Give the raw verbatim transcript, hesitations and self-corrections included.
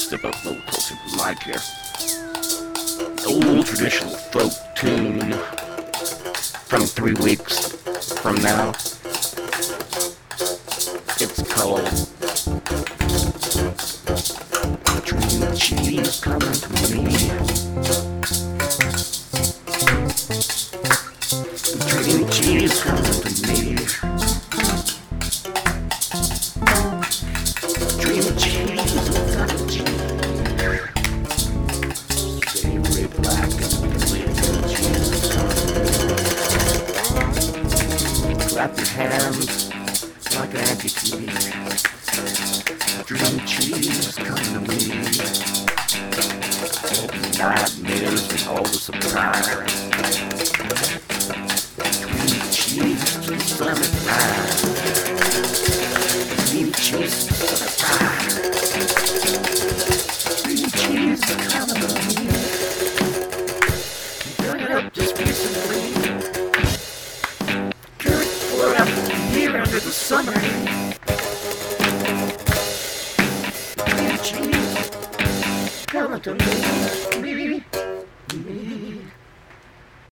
step up a little closer to the mic here. Old traditional folk tune from three weeks from now. It's called Dream Cheese Coming to Me. Dream cheese coming to me. Dream cheese coming to me. Savory black and delicious cheese coming. Clap your hands like an amputee. Dream cheese coming to me. All the nightmares and all the surprise. Summertime. Cream cheese to the fire. Cream cheese coming to me. Turn it up just recently. Good for up here under the summer. Cream cheese coming to me. Me, me.